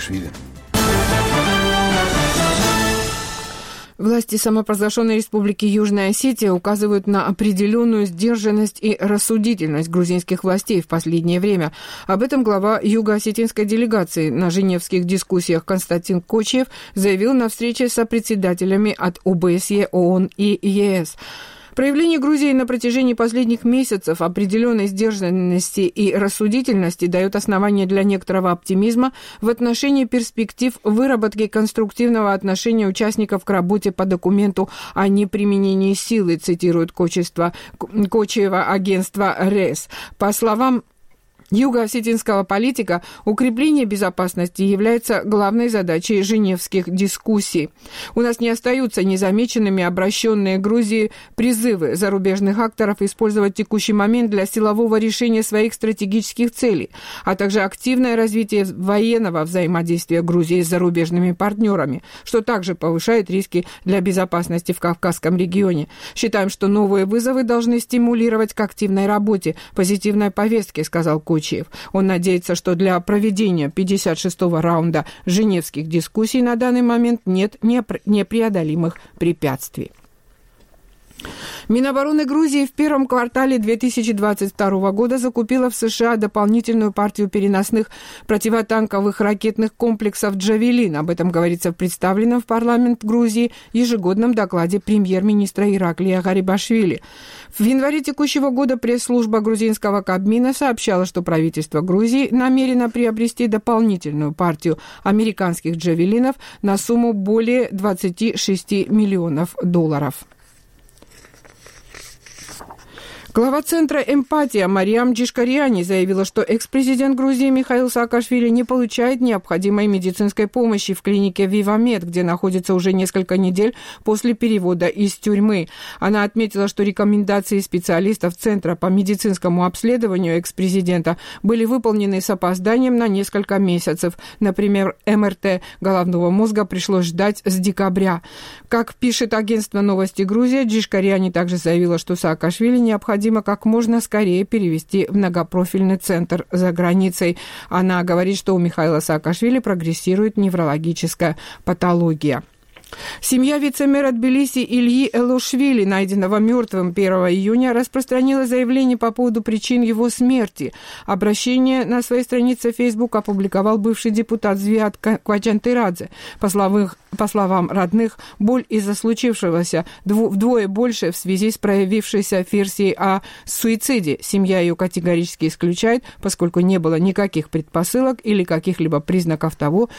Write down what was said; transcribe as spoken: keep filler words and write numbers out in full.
Власти самопровозглашенной республики Южная Осетия указывают на определенную сдержанность и рассудительность грузинских властей в последнее время. Об этом глава юго-осетинской делегации на женевских дискуссиях Константин Кочиев заявил на встрече со председателями от о бэ эс е, ООН и е эс. Проявление Грузии на протяжении последних месяцев определенной сдержанности и рассудительности дает основание для некоторого оптимизма в отношении перспектив выработки конструктивного отношения участников к работе по документу о неприменении силы, цитирует Кочева, Кочева агентство РЭС. По словам юго-осетинского политика, укрепление безопасности является главной задачей женевских дискуссий. У нас не остаются незамеченными обращенные к Грузии призывы зарубежных акторов использовать текущий момент для силового решения своих стратегических целей, а также активное развитие военного взаимодействия Грузии с зарубежными партнерами, что также повышает риски для безопасности в Кавказском регионе. Считаем, что новые вызовы должны стимулировать к активной работе, позитивной повестке, сказал Кучев. Он надеется, что для проведения пятьдесят шестого раунда женевских дискуссий на данный момент нет непреодолимых препятствий. Минобороны Грузии в первом квартале две тысячи двадцать второго года закупила в США дополнительную партию переносных противотанковых ракетных комплексов «Джавелин». Об этом говорится в представленном в парламент Грузии ежегодном докладе премьер-министра Ираклия Гарибашвили. В январе текущего года пресс-служба грузинского Кабмина сообщала, что правительство Грузии намерено приобрести дополнительную партию американских «Джавелинов» на сумму более двадцати шести миллионов долларов. Глава Центра «Эмпатия» Мариам Джишкариани заявила, что экс-президент Грузии Михаил Саакашвили не получает необходимой медицинской помощи в клинике «Вивамед», где находится уже несколько недель после перевода из тюрьмы. Она отметила, что рекомендации специалистов Центра по медицинскому обследованию экс-президента были выполнены с опозданием на несколько месяцев. Например, эм эр тэ головного мозга пришлось ждать с декабря. Как пишет агентство «Новости Грузия», Джишкариани также заявила, что Саакашвили необходимо как можно скорее перевести в многопрофильный центр за границей. Она говорит, что у Михаила Саакашвили прогрессирует неврологическая патология. Семья вице-мэра Тбилиси Ильи Элошвили, найденного мертвым первого июня, распространила заявление по поводу причин его смерти. Обращение на своей странице в Facebook опубликовал бывший депутат Звиат Кваджантырадзе. По словам, по словам родных, боль из-за случившегося вдвое больше в связи с проявившейся версией о суициде. Семья ее категорически исключает, поскольку не было никаких предпосылок или каких-либо признаков того,